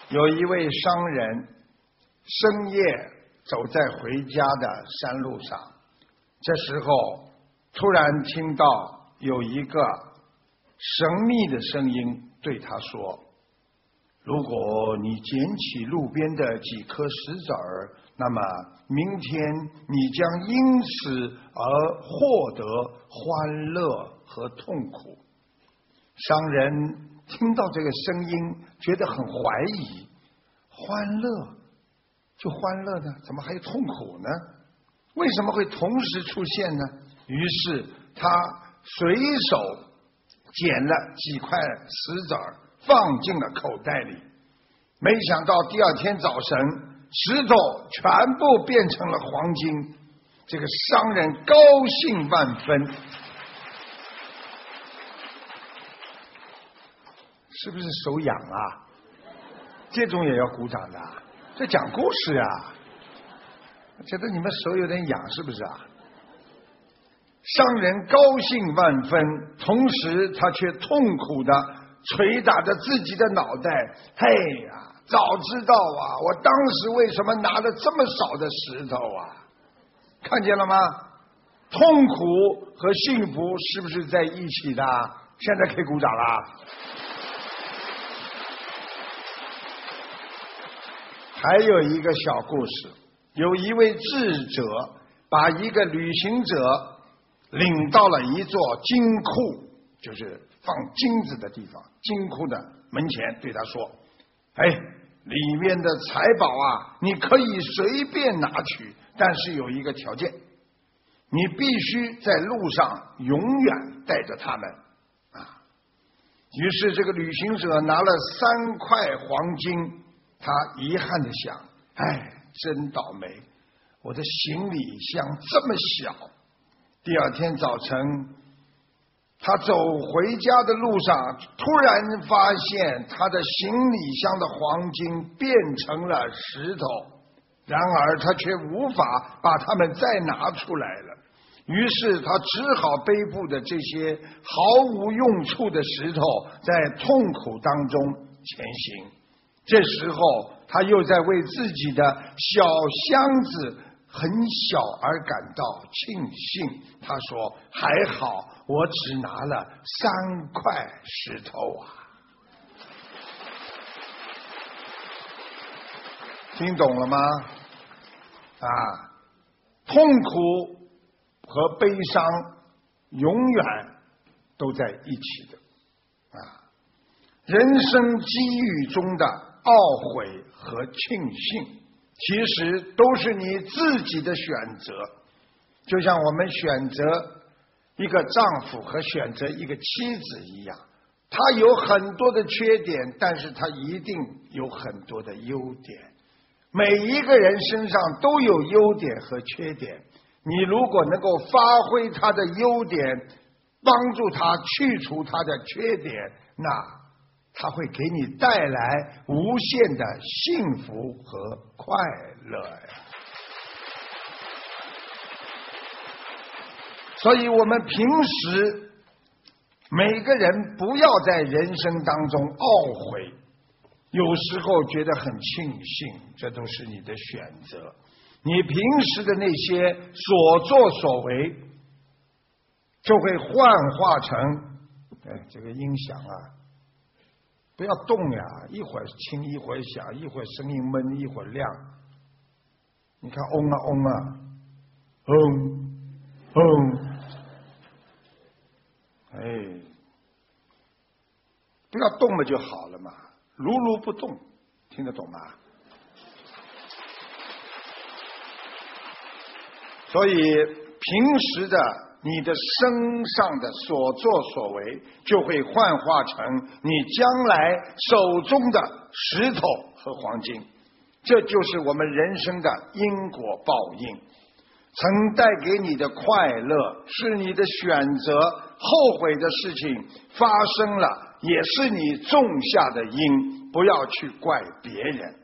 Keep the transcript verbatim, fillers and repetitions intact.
有一位商人深夜走在回家的山路上，这时候突然听到有一个神秘的声音对他说，如果你捡起路边的几颗石子儿，那么明天你将因此而获得欢乐和痛苦。商人听到这个声音觉得很怀疑，欢乐就欢乐呢，怎么还有痛苦呢？为什么会同时出现呢？于是他随手捡了几块石子儿放进了口袋里，没想到第二天早晨石头全部变成了黄金，这个商人高兴万分。是不是手痒啊？这种也要鼓掌的，这讲故事啊，觉得你们手有点痒是不是啊？商人高兴万分，同时他却痛苦地捶打着自己的脑袋。嘿呀，早知道啊，我当时为什么拿了这么少的石头啊？看见了吗？痛苦和幸福是不是在一起的？现在可以鼓掌了。还有一个小故事，有一位智者把一个旅行者领到了一座金库，就是放金子的地方，金库的门前，对他说，哎，里面的财宝啊，你可以随便拿取，但是有一个条件，你必须在路上永远带着它们啊。于是这个旅行者拿了三块黄金，他遗憾地想，哎，真倒霉，我的行李箱这么小。第二天早晨，他走回家的路上，突然发现他的行李箱的黄金变成了石头，然而他却无法把它们再拿出来了。于是他只好背负着这些毫无用处的石头，在痛苦当中前行。这时候他又在为自己的小箱子很小而感到庆幸。他说，还好我只拿了三块石头啊。听懂了吗？啊，痛苦和悲伤永远都在一起的啊。人生机遇中的懊悔和庆幸，其实都是你自己的选择。就像我们选择一个丈夫和选择一个妻子一样，他有很多的缺点，但是他一定有很多的优点。每一个人身上都有优点和缺点，你如果能够发挥他的优点，帮助他去除他的缺点，那它会给你带来无限的幸福和快乐呀！所以我们平时每个人不要在人生当中懊悔，有时候觉得很庆幸，这都是你的选择。你平时的那些所作所为，就会幻化成，哎，这个音响啊。不要动呀，一会儿轻一会儿响，一会儿声音闷一会儿亮。你看嗡啊嗡啊，嗡嗡，哎，不要动了就好了嘛，如如不动，听得懂吗？所以平时的你的身上的所作所为，就会幻化成你将来手中的石头和黄金。这就是我们人生的因果报应。曾带给你的快乐是你的选择，后悔的事情发生了，也是你种下的因，不要去怪别人。